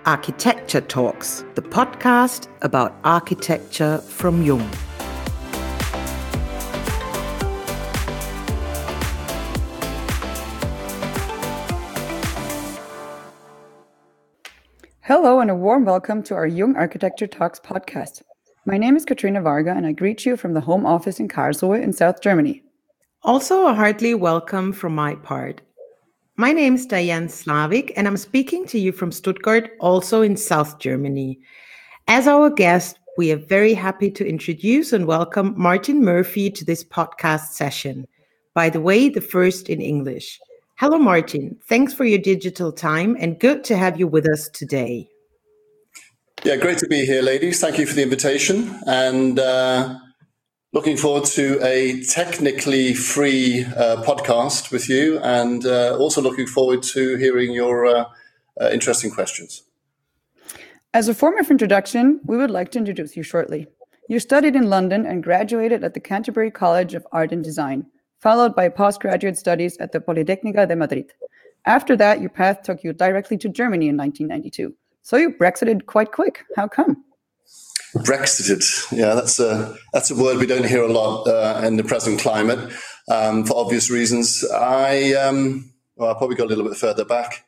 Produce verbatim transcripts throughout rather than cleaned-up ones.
Architecture Talks, the podcast about architecture from Jung. Hello and a warm welcome to our Jung Architecture Talks podcast. My name is Katrina Varga and I greet you from the home office in Karlsruhe in South Germany. Also a heartily welcome from my part. My name is Diane Slavik and I'm speaking to you from Stuttgart, also in South Germany. As our guest, we are very happy to introduce and welcome Martin Murphy to this podcast session. By the way, the first in English. Hello, Martin. Thanks for your digital time and good to have you with us today. Yeah, great to be here, ladies. Thank you for the invitation and uh, looking forward to a technically free uh, podcast with you and uh, also looking forward to hearing your uh, uh, interesting questions. As a form of introduction, we would like to introduce you shortly. You studied in London and graduated at the Canterbury College of Art and Design, followed by postgraduate studies at the Politécnica de Madrid. After that, your path took you directly to Germany in nineteen ninety-two. So you Brexited quite quick. How come? Brexited, yeah, that's a that's a word we don't hear a lot uh, in the present climate, um, for obvious reasons. I um, well, I probably go a little bit further back.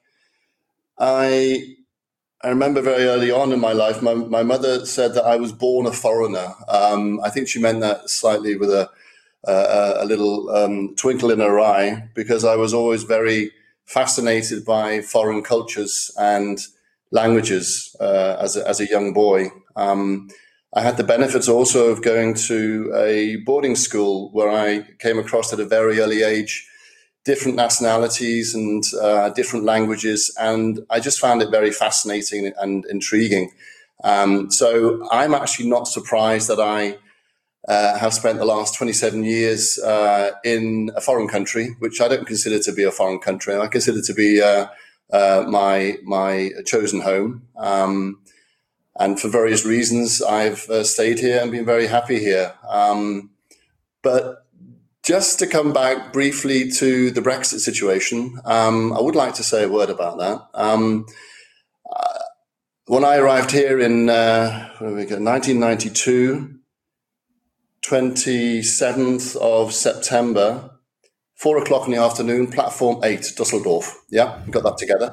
I I remember very early on in my life, my my mother said that I was born a foreigner. Um, I think she meant that slightly with a a, a little um, twinkle in her eye, because I was always very fascinated by foreign cultures and languages uh, as a, as a young boy. Um, I had the benefits also of going to a boarding school where I came across at a very early age different nationalities and uh, different languages, and I just found it very fascinating and intriguing. Um, so I'm actually not surprised that I uh, have spent the last twenty-seven years uh, in a foreign country, which I don't consider to be a foreign country. I consider to be uh, uh, my my chosen home. Um, And for various reasons, I've uh, stayed here and been very happy here. Um, but just to come back briefly to the Brexit situation, um, I would like to say a word about that. Um, uh, when I arrived here in uh, what do we go, nineteen ninety-two, twenty-seventh of September, four o'clock in the afternoon, platform eight, Dusseldorf. Yeah, we got that together.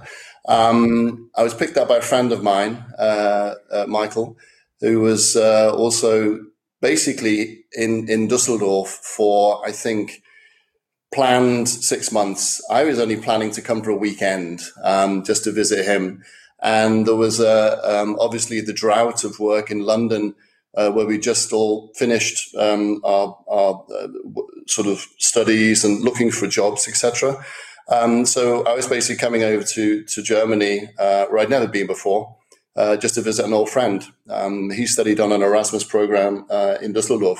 Um, I was picked up by a friend of mine, uh, uh, Michael, who was uh, also basically in, in Dusseldorf for, I think, planned six months. I was only planning to come for a weekend um, just to visit him. And there was uh, um, obviously the drought of work in London uh, where we just all finished um, our, our uh, sort of studies and looking for jobs, et cetera. Um, so I was basically coming over to, to Germany, uh, where I'd never been before, uh, just to visit an old friend. Um, he studied on an Erasmus program uh, in Düsseldorf.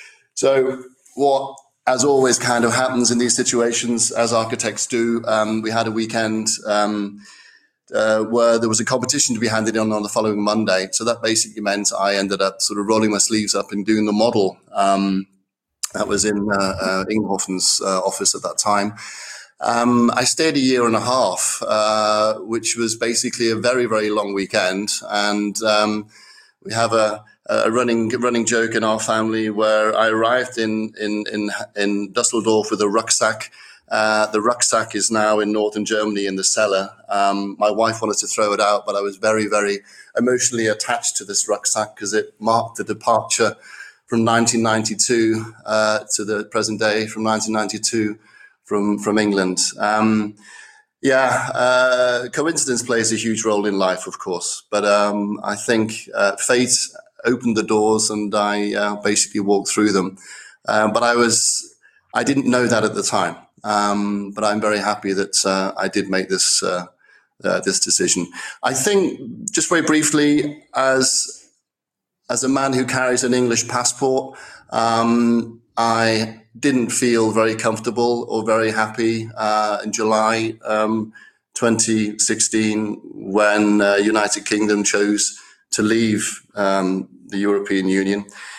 So what, as always, kind of happens in these situations, as architects do, um, we had a weekend um, uh, where there was a competition to be handed in on the following Monday. So that basically meant I ended up sort of rolling my sleeves up and doing the model. Um, that was in uh, uh, Inghofen's uh, office at that time. Um, I stayed a year and a half, uh, which was basically a very, very long weekend. And um, we have a, a running running joke in our family where I arrived in in in, in Dusseldorf with a rucksack. Uh, the rucksack is now in northern Germany in the cellar. Um, my wife wanted to throw it out, but I was very, very emotionally attached to this rucksack because it marked the departure from nineteen ninety-two uh, to the present day, from nineteen ninety-two. From from England. Um, yeah, uh, coincidence plays a huge role in life, of course. But um, I think uh, fate opened the doors and I uh, basically walked through them. Uh, but I was, I didn't know that at the time. Um, but I'm very happy that uh, I did make this uh, uh, this decision. I think, just very briefly, as as a man who carries an English passport, um, I didn't feel very comfortable or very happy uh, in July um, twenty sixteen when uh, United Kingdom chose to leave um, the European Union.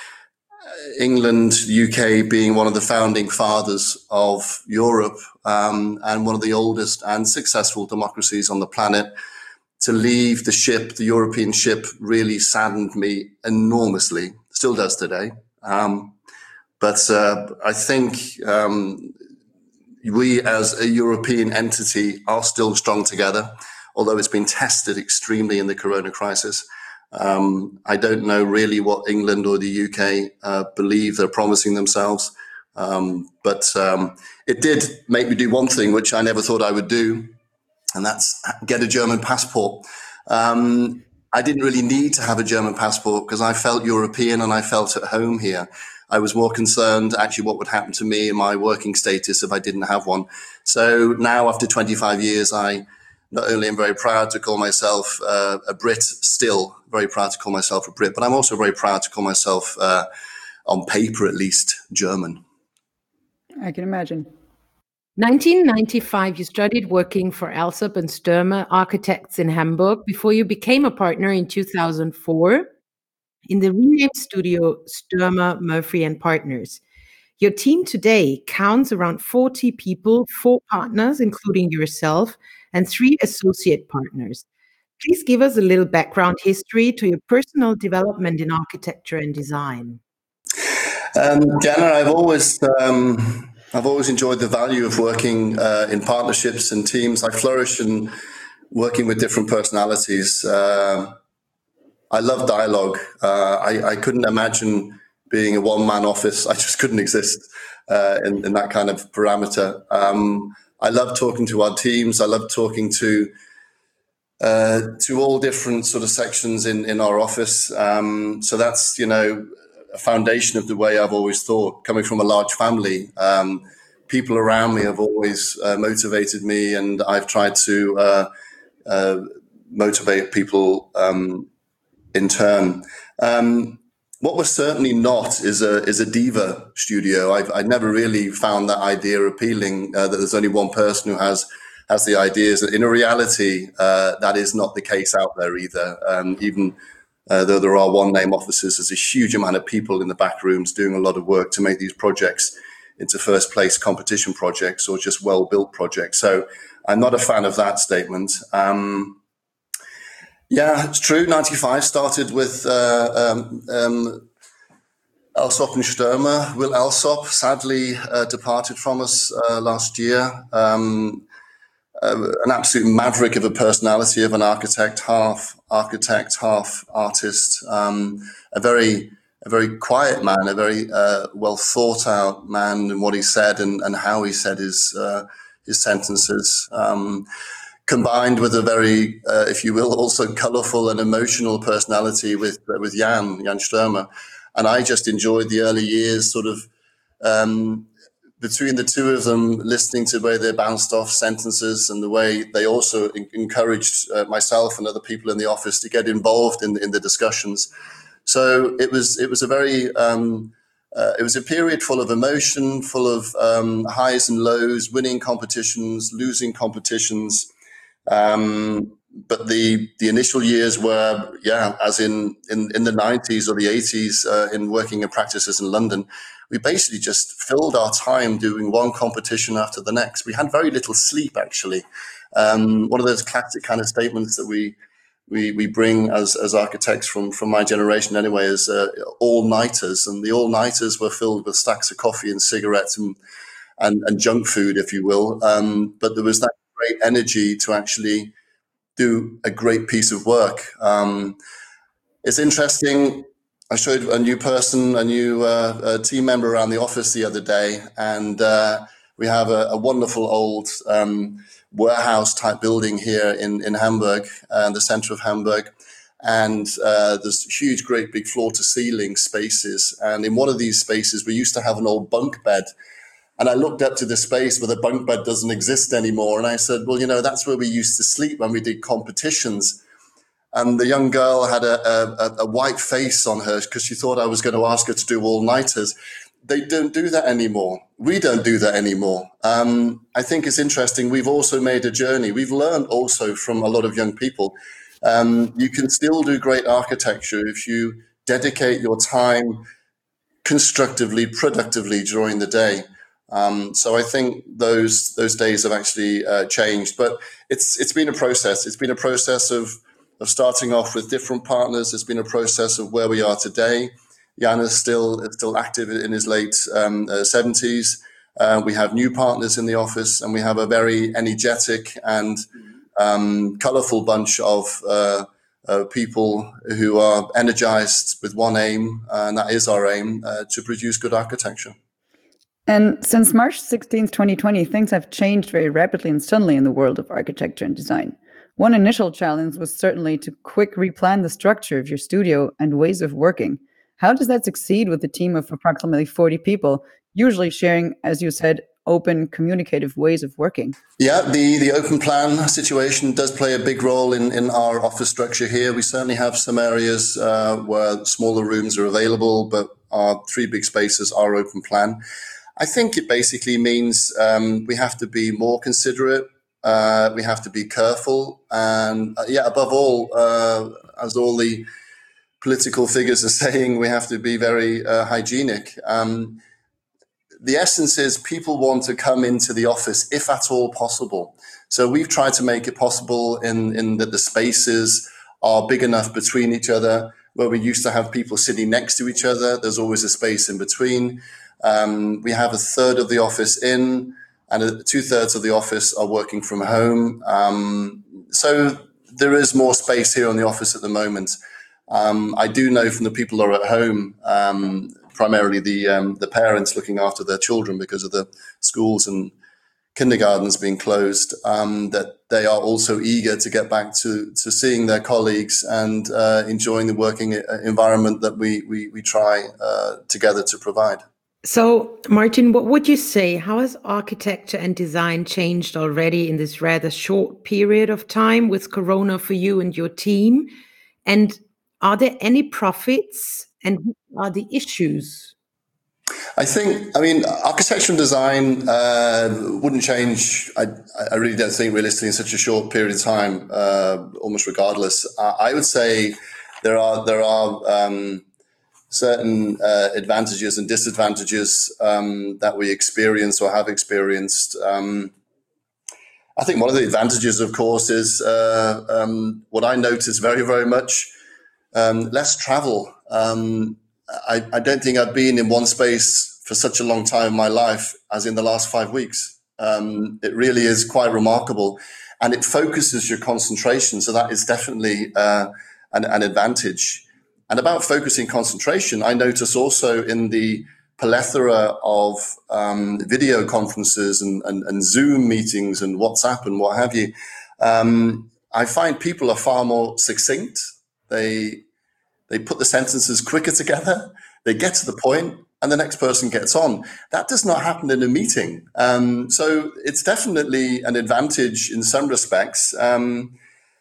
England, U K being one of the founding fathers of Europe um, and one of the oldest and successful democracies on the planet, to leave the ship, the European ship, really saddened me enormously. Still does today. Um, but uh, I think um, we as a European entity are still strong together, although it's been tested extremely in the corona crisis. Um, I don't know really what England or the U K uh, believe they're promising themselves. Um, but um, it did make me do one thing, which I never thought I would do, and that's get a German passport. Um, I didn't really need to have a German passport because I felt European and I felt at home here. I was more concerned actually what would happen to me in my working status if I didn't have one. So now after twenty-five years, I not only am very proud to call myself uh, a Brit, still very proud to call myself a Brit, but I'm also very proud to call myself, uh, on paper at least, German. I can imagine. nineteen ninety-five, you started working for Alsop and Stürmer Architects in Hamburg before you became a partner in two thousand four in the renamed studio Stürmer, Murphy and Partners. Your team today counts around forty people, four partners, including yourself, and three associate partners. Please give us a little background history to your personal development in architecture and design. Um, Jana, I've always um, I've always enjoyed the value of working uh, in partnerships and teams. I flourish in working with different personalities. Uh, I love dialogue. Uh, I, I couldn't imagine being a one-man office. I just couldn't exist uh, in, in that kind of parameter. Um, I love talking to our teams. I love talking to uh, to all different sort of sections in, in our office. Um, so that's, you know, a foundation of the way I've always thought. Coming from a large family, um, people around me have always uh, motivated me, and I've tried to uh, uh, motivate people um, in turn. Um, what we're certainly not is a is a diva studio. I've I never really found that idea appealing. Uh, that there's only one person who has has the ideas. In a reality, uh, that is not the case out there either. Um, even uh, though there are one name offices, there's a huge amount of people in the back rooms doing a lot of work to make these projects into first place competition projects or just well built projects. So I'm not a fan of that statement. Um, Yeah, it's true. ninety-five started with uh, um, um, Alsop and Stürmer. Will Alsop sadly uh, departed from us uh, last year. Um, uh, an absolute maverick of a personality of an architect, half architect, half artist. Um, a very, a very quiet man, a very uh, well thought out man in what he said and, and how he said his uh, his sentences. Um, combined with a very, uh, if you will, also colourful and emotional personality with uh, with Jan, Jan Stürmer. And I just enjoyed the early years sort of um, between the two of them, listening to the way they bounced off sentences and the way they also in- encouraged uh, myself and other people in the office to get involved in, in the discussions. So it was it was a very... Um, Uh, it was a period full of emotion, full of um, highs and lows, winning competitions, losing competitions. Um, but the the initial years were, yeah, as in, in, in the nineties or the eighties, uh, in working in practices in London, we basically just filled our time doing one competition after the next. We had very little sleep, actually. Um, one of those classic kind of statements that we we we bring as as architects from from my generation anyway is uh, all-nighters, and the all-nighters were filled with stacks of coffee and cigarettes and and, and junk food, if you will. Um, but there was that great energy to actually do a great piece of work. Um, it's interesting. I showed a new person, a new uh, a team member around the office the other day, and uh, we have a, a wonderful old um, warehouse type building here in, in Hamburg, uh, the center of Hamburg. And uh, there's huge, great big floor to ceiling spaces. And in one of these spaces, we used to have an old bunk bed. And I looked up to the space where the bunk bed doesn't exist anymore. And I said, well, you know, that's where we used to sleep when we did competitions. And the young girl had a, a, a white face on her because she thought I was going to ask her to do all-nighters. They don't do that anymore. We don't do that anymore. Um, I think it's interesting. We've also made a journey. We've learned also from a lot of young people. Um, you can still do great architecture if you dedicate your time constructively, productively during the day. Um, so I think those those days have actually uh, changed. But it's it's been a process. It's been a process of of starting off with different partners. It's been a process of where we are today. Jan is still is still active in his late um, uh, seventies. Uh, we have new partners in the office, and we have a very energetic and um, colourful bunch of uh, uh, people who are energized with one aim, uh, and that is our aim, uh, to produce good architecture. And since March sixteenth, twenty twenty, things have changed very rapidly and suddenly in the world of architecture and design. One initial challenge was certainly to quick replan the structure of your studio and ways of working. How does that succeed with a team of approximately forty people, usually sharing, as you said, open, communicative ways of working? Yeah, the, the open plan situation does play a big role in, in our office structure here. We certainly have some areas uh, where smaller rooms are available, but our three big spaces are open plan. I think it basically means um, we have to be more considerate. Uh, we have to be careful. And uh, yeah, above all, uh, as all the political figures are saying, we have to be very uh, hygienic. Um, the essence is people want to come into the office if at all possible. So we've tried to make it possible in, in that the spaces are big enough between each other. Where we used to have people sitting next to each other, there's always a space in between. Um, we have a third of the office in, and two thirds of the office are working from home. Um, so there is more space here in the office at the moment. Um, I do know from the people who are at home, um, primarily the um, the parents looking after their children because of the schools and kindergartens being closed, um, that they are also eager to get back to, to seeing their colleagues and uh, enjoying the working environment that we we, we try uh, together to provide. So, Martin, what would you say? How has architecture and design changed already in this rather short period of time with Corona for you and your team? And are there any profits and what are the issues? I think, I mean, architecture and design uh, wouldn't change. I, I really don't think realistically in such a short period of time, uh, almost regardless. Uh, I would say there are there are um, certain uh, advantages and disadvantages um, that we experience or have experienced. Um, I think one of the advantages, of course, is uh, um, what I notice very, very much, um, less travel. Um, I, I don't think I've been in one space for such a long time in my life as in the last five weeks. Um, it really is quite remarkable, and it focuses your concentration. So that is definitely uh, an, an advantage. And about focusing concentration, I notice also in the plethora of um, video conferences and, and, and Zoom meetings and WhatsApp and what have you, um, I find people are far more succinct. They They put the sentences quicker together. They get to the point, and the next person gets on. That does not happen in a meeting. Um, so it's definitely an advantage in some respects. Um,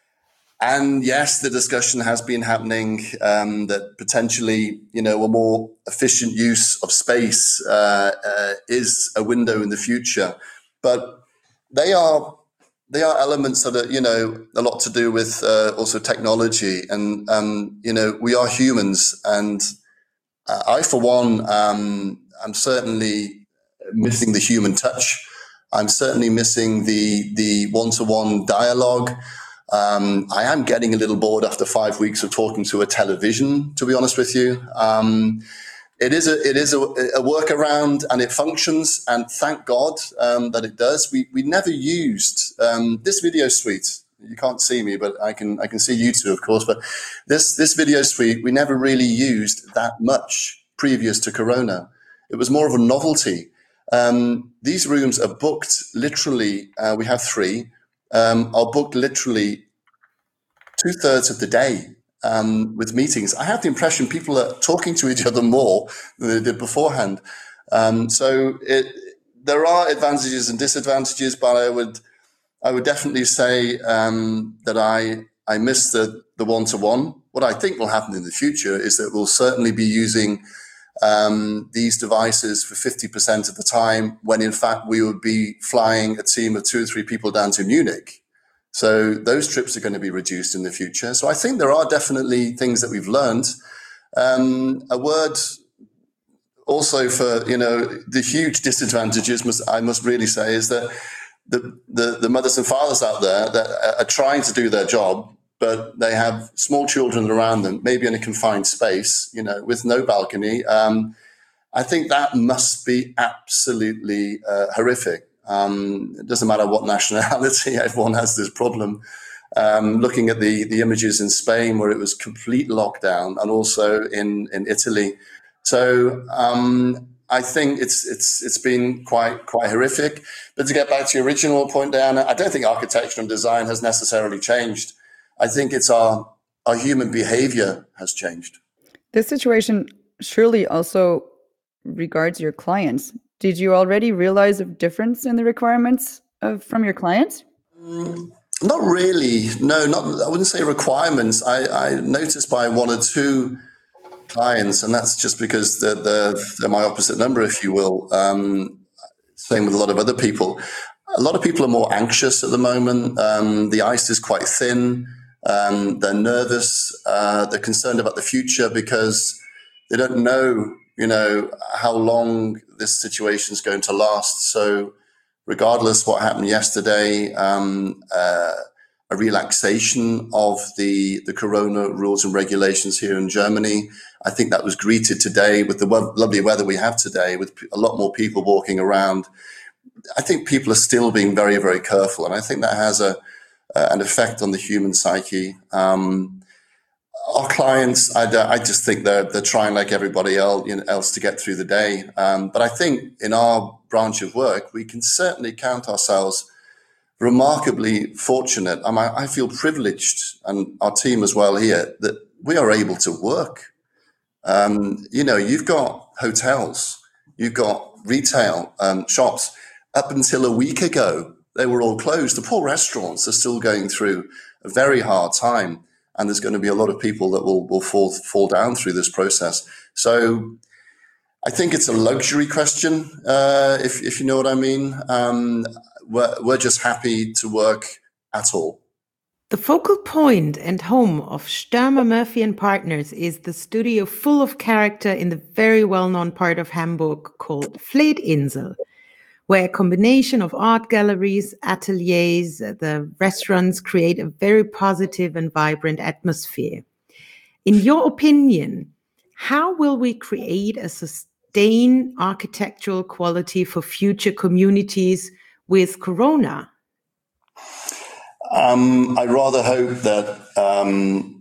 and yes, the discussion has been happening um, that potentially, you know, a more efficient use of space uh, uh, is a window in the future. But they are. They are elements that are, you know, a lot to do with uh, also technology. And, um, you know, we are humans. And uh, I, for one, um, I'm certainly missing the human touch. I'm certainly missing the the one-to-one dialogue. Um, I am getting a little bored after five weeks of talking to a television, to be honest with you. Um, It is a it is a, a workaround, and it functions, and thank God um, that it does. We we never used um, this video suite. You can't see me, but I can I can see you two, of course. But this this video suite we never really used that much previous to Corona. It was more of a novelty. Um, these rooms are booked literally. Uh, we have three. Um, are booked literally two thirds of the day. Um, with meetings, I have the impression people are talking to each other more than they did beforehand. Um, so it, there are advantages and disadvantages, but I would, I would definitely say um, that I, I miss the the one to one. What I think will happen in the future is that we'll certainly be using um, these devices for fifty percent of the time, when in fact we would be flying a team of two or three people down to Munich. So those trips are going to be reduced in the future. So I think there are definitely things that we've learned. Um, a word also for, you know, the huge disadvantages, must, I must really say, is that the, the, the mothers and fathers out there that are trying to do their job, but they have small children around them, maybe in a confined space, you know, with no balcony. Um, I think that must be absolutely uh, horrific. Um, it doesn't matter what nationality, everyone has this problem. Um, looking at the, the images in Spain where it was complete lockdown, and also in, in Italy. So um, I think it's it's it's been quite quite horrific. But to get back to your original point, Diana, I don't think architecture and design has necessarily changed. I think it's our our human behavior has changed. This situation surely also regards your clients. Did you already realize a difference in the requirements of, from your clients? Mm. Not really. No, not. I wouldn't say requirements. I, I noticed by one or two clients, and that's just because they're, they're, they're my opposite number, if you will. Um, same with a lot of other people. A lot of people are more anxious at the moment. Um, the ice is quite thin. Um, they're nervous. Uh, they're concerned about the future because they don't know, you know, how long this situation is going to last. So, regardless what happened yesterday, um, uh, a relaxation of the, the corona rules and regulations here in Germany. I think that was greeted today with the wo- lovely weather we have today, with a lot more people walking around. I think people are still being very, very careful. And I think that has a uh, an effect on the human psyche. Um, our clients, I, I just think they're, they're trying like everybody else, you know, else to get through the day. Um, but I think in our branch of work, we can certainly count ourselves remarkably fortunate. I mean, I feel privileged, and our team as well here, that we are able to work. Um, you know, you've got hotels, you've got retail um, shops. Up until a week ago, they were all closed. The poor restaurants are still going through a very hard time. And there's going to be a lot of people that will, will fall fall down through this process. So I think it's a luxury question, uh, if if you know what I mean. Um, we're, we're just happy to work at all. The focal point and home of Störmer, Murphy and Partners is the studio full of character in the very well-known part of Hamburg called Fleetinsel, where a combination of art galleries, ateliers, the restaurants create a very positive and vibrant atmosphere. In your opinion, how will we create a sustained architectural quality for future communities with Corona? Um, I rather hope that um,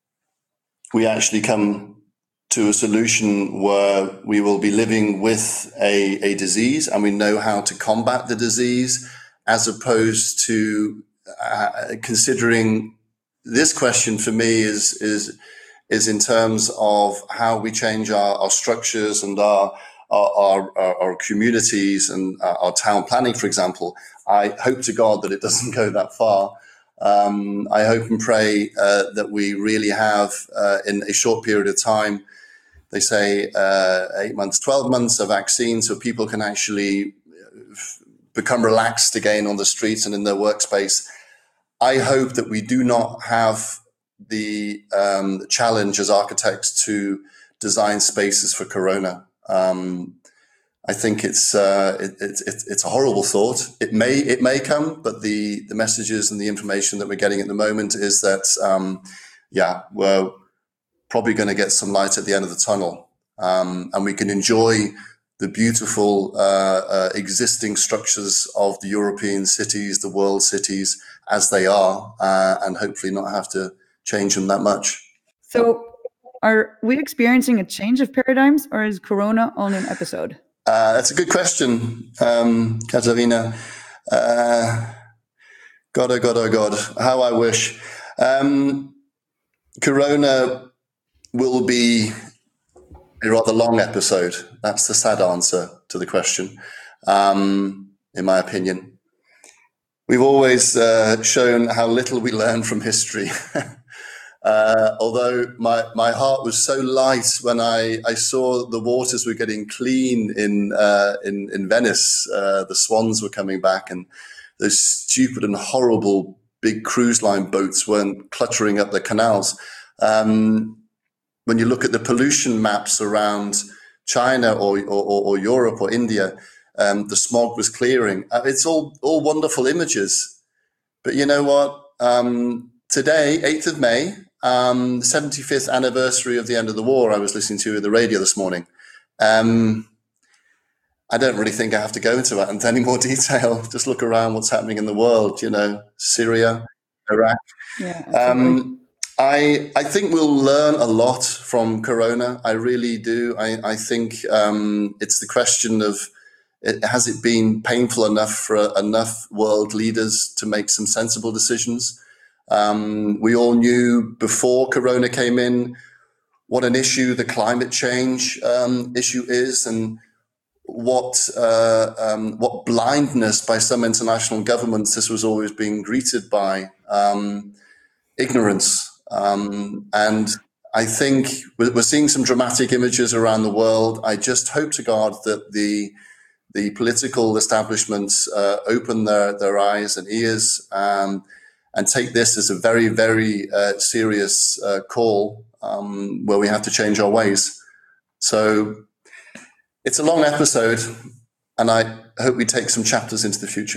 we actually come to a solution where we will be living with a, a disease and we know how to combat the disease, as opposed to uh, considering this question for me is is is in terms of how we change our, our structures and our our, our our communities and our town planning, for example. I hope to God that it doesn't go that far. Um, I hope and pray uh, that we really have, uh, in a short period of time, they say uh, eight months, twelve months of vaccine, so people can actually f- become relaxed again on the streets and in their workspace. I hope that we do not have the um, challenge as architects to design spaces for Corona. Um, I think it's uh, it, it, it, it's a horrible thought. It may it may come, but the the messages and the information that we're getting at the moment is that um, yeah, we're probably going to get some light at the end of the tunnel, um, and we can enjoy the beautiful uh, uh, existing structures of the European cities, the world cities as they are, uh, and hopefully not have to change them that much. So, are we experiencing a change of paradigms, or is Corona only an episode? Uh, that's a good question, um, Katarina. Uh, God, oh God, oh God, how I wish. Um, Corona will be a rather long episode. That's the sad answer to the question, um, in my opinion. We've always uh, shown how little we learn from history. Uh, although my, my heart was so light when I, I saw the waters were getting clean in uh, in, in Venice. Uh, the swans were coming back, and those stupid and horrible big cruise line boats weren't cluttering up the canals. Um, when you look at the pollution maps around China or or, or Europe or India, um, the smog was clearing. Uh, it's all all wonderful images, but you know what? Um, today, eighth of May, um, the seventy-fifth anniversary of the end of the war. I was listening to the radio this morning. Um, I don't really think I have to go into that into any more detail. Just look around what's happening in the world, you know, Syria, Iraq. Yeah, absolutely. Um, I I think we'll learn a lot from Corona. I really do. I, I think um, it's the question of, it, has it been painful enough for uh, enough world leaders to make some sensible decisions? Um, we all knew before Corona came in what an issue the climate change um, issue is, and what uh, um, what blindness by some international governments this was always being greeted by, um, ignorance. Um, and I think we're, we're seeing some dramatic images around the world. I just hope to God that the the political establishments uh, open their, their eyes and ears, um, and take this as a very, very uh, serious uh, call, um, where we have to change our ways. So it's a long episode, and I hope we take some chapters into the future.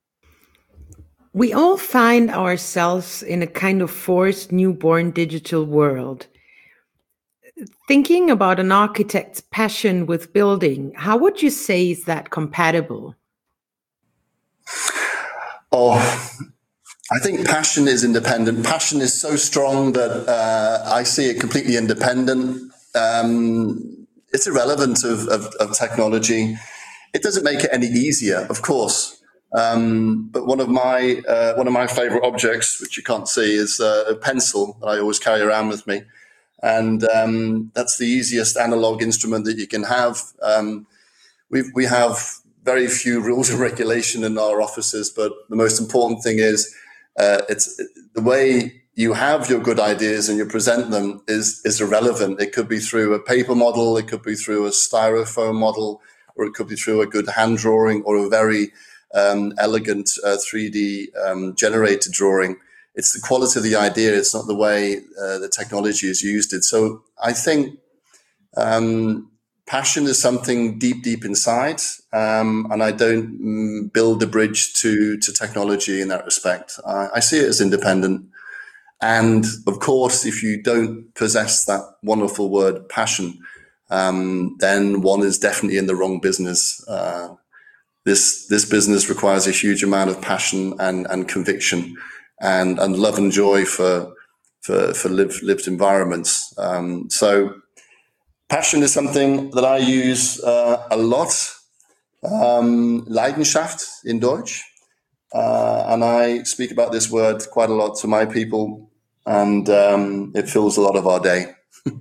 We all find ourselves in a kind of forced newborn digital world. Thinking about an architect's passion with building, how would you say is that compatible? Oh, I think passion is independent. Passion is so strong that uh, I see it completely independent. Um, it's irrelevant of, of, of technology. It doesn't make it any easier, of course. Um, but one of my uh, one of my favorite objects, which you can't see, is uh, a pencil that I always carry around with me. And um, that's the easiest analog instrument that you can have. Um, we we have very few rules and regulation in our offices, but the most important thing is uh, it's the way you have your good ideas and you present them is is irrelevant. It could be through a paper model, it could be through a styrofoam model, or it could be through a good hand drawing or a very um, elegant uh, three D um, generated drawing. It's the quality of the idea. It's not the way uh, the technology has used it. So I think um, passion is something deep, deep inside, um, and I don't mm, build a bridge to to technology in that respect. I, I see it as independent. And of course, if you don't possess that wonderful word passion, um, then one is definitely in the wrong business. Uh, this this business requires a huge amount of passion and, and conviction and, and love and joy for for, for lived, lived environments. Um, so passion is something that I use uh, a lot. Um, Leidenschaft in Deutsch. Uh, and I speak about this word quite a lot to my people, and um, it fills a lot of our day.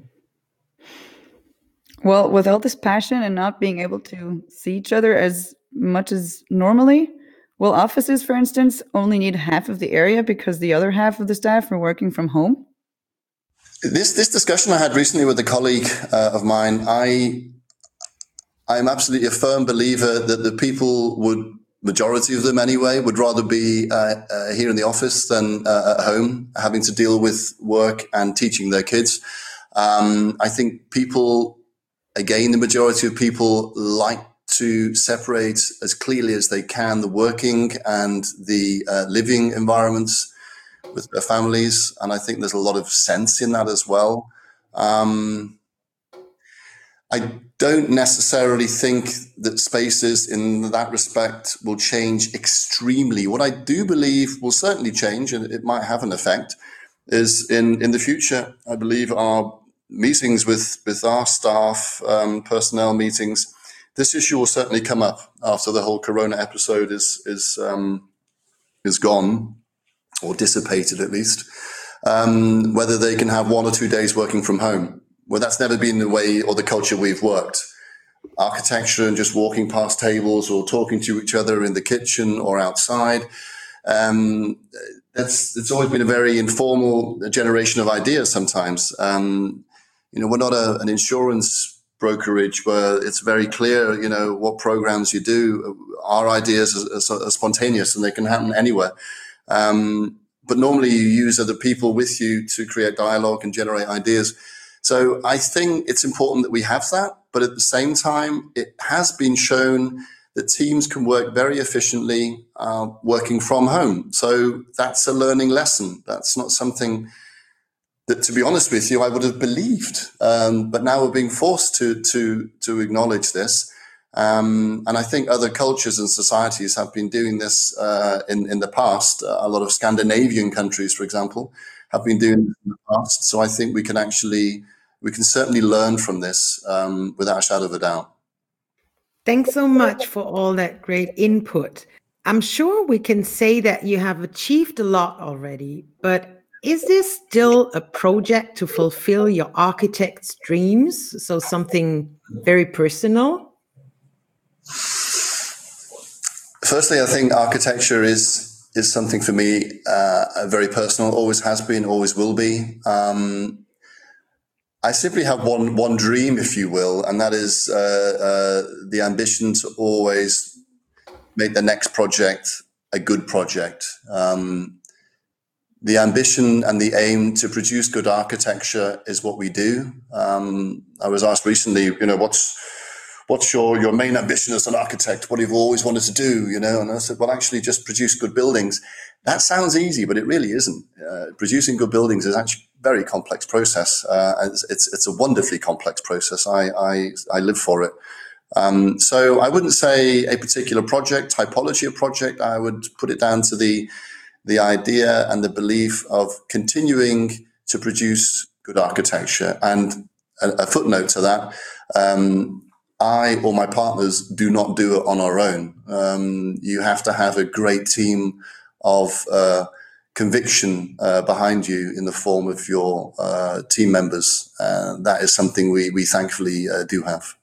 Well, with all this passion and not being able to see each other as much as normally, will offices, for instance, only need half of the area because the other half of the staff are working from home? This this discussion I had recently with a colleague uh, of mine, I I'm absolutely a firm believer that the people would, majority of them anyway, would rather be uh, uh, here in the office than uh, at home, having to deal with work and teaching their kids. Um, I think people, again, the majority of people like to separate as clearly as they can the working and the uh, living environments with their families. And I think there's a lot of sense in that as well. Um, I don't necessarily think that spaces in that respect will change extremely. What I do believe will certainly change, and it might have an effect, is in, in the future, I believe our meetings with, with our staff, um, personnel meetings, this issue will certainly come up after the whole Corona episode is, is, um, is gone, or dissipated at least, um, whether they can have one or two days working from home. Well, that's never been the way or the culture we've worked. Architecture and just walking past tables or talking to each other in the kitchen or outside. Um, that's it's always been a very informal generation of ideas sometimes. Um, you know, we're not a, an insurance brokerage where it's very clear, you know, what programs you do. Our ideas are, are, are spontaneous and they can happen anywhere. Um, but normally you use other people with you to create dialogue and generate ideas. So I think it's important that we have that. but at the same time, it has been shown that teams can work very efficiently uh, working from home. So that's a learning lesson. That's not something that, to be honest with you, I would have believed. Um, but now we're being forced to to to acknowledge this. Um, and I think other cultures and societies have been doing this uh, in, in the past. Uh, a lot of Scandinavian countries, for example, have been doing this in the past. So I think we can actually, we can certainly learn from this um, without a shadow of a doubt. Thanks so much for all that great input. I'm sure we can say that you have achieved a lot already, but is this still a project to fulfill your architect's dreams? So something very personal? Firstly, I think architecture is is something for me uh, very personal. Always has been, always will be. Um, I simply have one one dream, if you will, and that is uh, uh, the ambition to always make the next project a good project. Um, the ambition and the aim to produce good architecture is what we do. Um, I was asked recently, you know, what's What's your, your main ambition as an architect? What you've always wanted to do, you know? And I said, well, actually just produce good buildings. That sounds easy, but it really isn't. Uh, producing good buildings is actually a very complex process. Uh, it's, it's, it's a wonderfully complex process. I, I, I live for it. Um, so I wouldn't say a particular project, typology of project. I would put it down to the, the idea and the belief of continuing to produce good architecture. And a, a footnote to that, um, I or my partners do not do it on our own. Um, you have to have a great team of uh, conviction uh, behind you in the form of your uh, team members. Uh, that is something we, we thankfully uh, do have.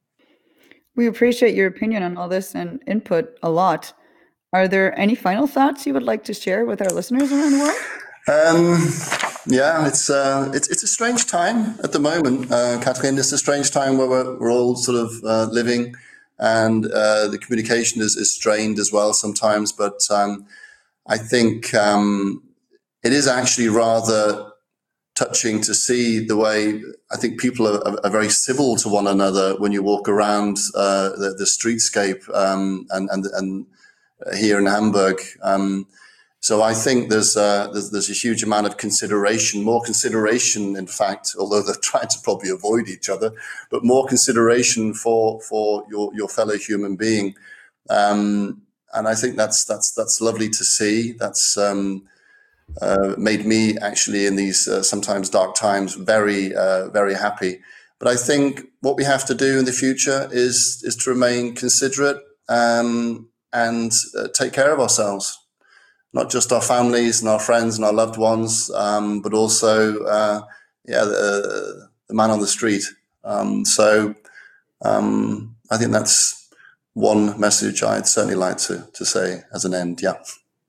We appreciate your opinion on all this and input a lot. Are there any final thoughts you would like to share with our listeners around the world? Um, yeah, it's, uh, it's it's a strange time at the moment, uh, Catherine. It's a strange time where we're, we're all sort of uh, living, and uh, the communication is, is strained as well sometimes. But um, I think um, it is actually rather touching to see the way I think people are, are very civil to one another when you walk around uh, the, the streetscape um, and and and here in Hamburg. Um, So I think there's, uh, there's there's a huge amount of consideration, more consideration, in fact, although they're trying to probably avoid each other, but more consideration for for your your fellow human being, um, and I think that's that's that's lovely to see. That's um, uh, made me actually in these uh, sometimes dark times very uh, very happy. But I think what we have to do in the future is is to remain considerate um, and uh, take care of ourselves. Not just our families and our friends and our loved ones, um, but also, uh, yeah, the, the man on the street. Um, so um, I think that's one message I'd certainly like to, to say as an end. Yeah.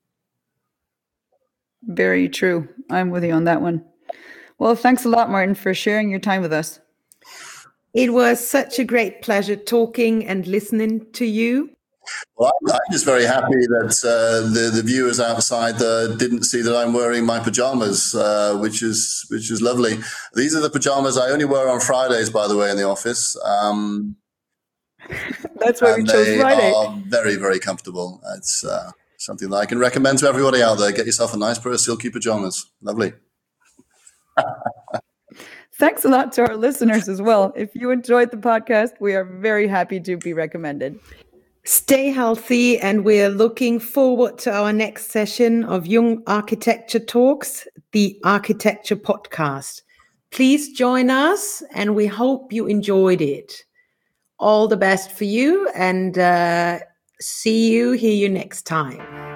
Very true. I'm with you on that one. Well, thanks a lot, Martin, for sharing your time with us. It was such a great pleasure talking and listening to you. Well, I'm, I'm just very happy that uh, the the viewers outside uh, didn't see that I'm wearing my pajamas, uh, which is which is lovely. These are the pajamas I only wear on Fridays, by the way, in the office. Um, That's why we chose Friday. They are very, very comfortable. It's uh, something that I can recommend to everybody out there. Get yourself a nice pair of silky pajamas. Lovely. Thanks a lot to our listeners as well. If you enjoyed the podcast, we are very happy to be recommended. Stay healthy, and we're looking forward to our next session of Jung Architecture Talks, the Architecture Podcast. Please join us, and we hope you enjoyed it. All the best for you, and uh, see you, hear you next time.